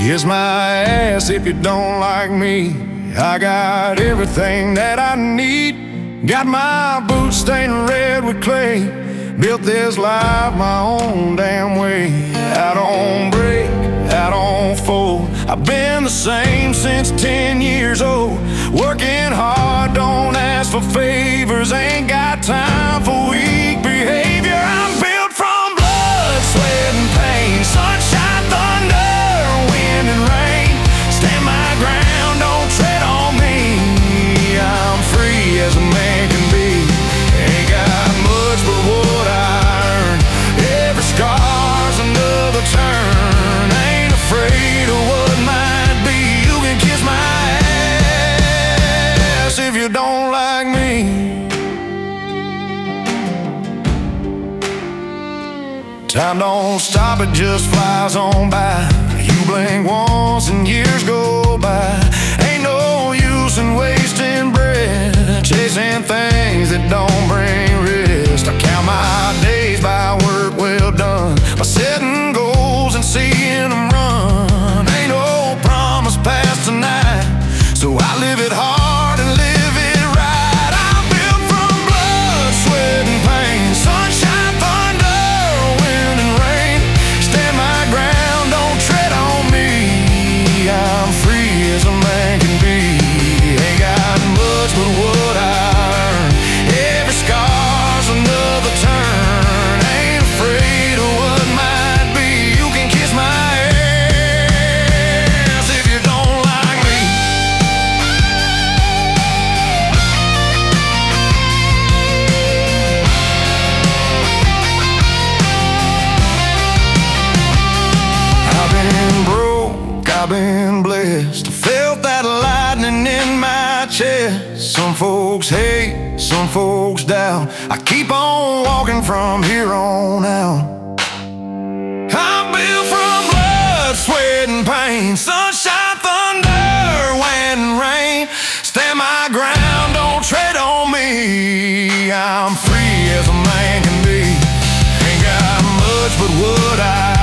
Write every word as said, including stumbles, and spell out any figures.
Kiss my ass if you don't like me. I got everything that I need. Got my boots stained red with clay. Built this life my own damn way. I don't break, I don't fold. I've been the same since ten years old. Working hard, don't ask for favors. Ain't got time for weak behavior. I'm built from blood, sweat, and pain. Sunshine, thunder, wind, and rain. Stand my ground, don't tread on me. I'm free as a man can be. Ain't got much but what I earned. Every scar's another turn. Ain't afraid of what might be. You can kiss my ass if you don't like me. Time don't stop, it just flies on by. You blink once and years go by. Ain't no use in wasting breath, chasing things that don't bring rest. I count my days by work well done, by setting goals and seeing them run. Ain't no promise past tonight, so I live it hard and live it right. I'm built from blood, sweat, and pain. Sunshine, thunder, wind, and rain. Stand my ground, don't tread on me. I'm free as a man can be. Ain't got much but what I earn. Every scar's another turn. Ain't afraid of what might be. You can kiss my ass if you don't like me. I've been broke, I've been blessed. I felt that lightning in my chest. Some folks hate, some folks doubt. I keep on walking from here on out. I'm built from blood, sweat, and pain. Sunshine, thunder, wind, and rain. Stand my ground, don't tread on me. I'm free as a man can be. Ain't got much but what I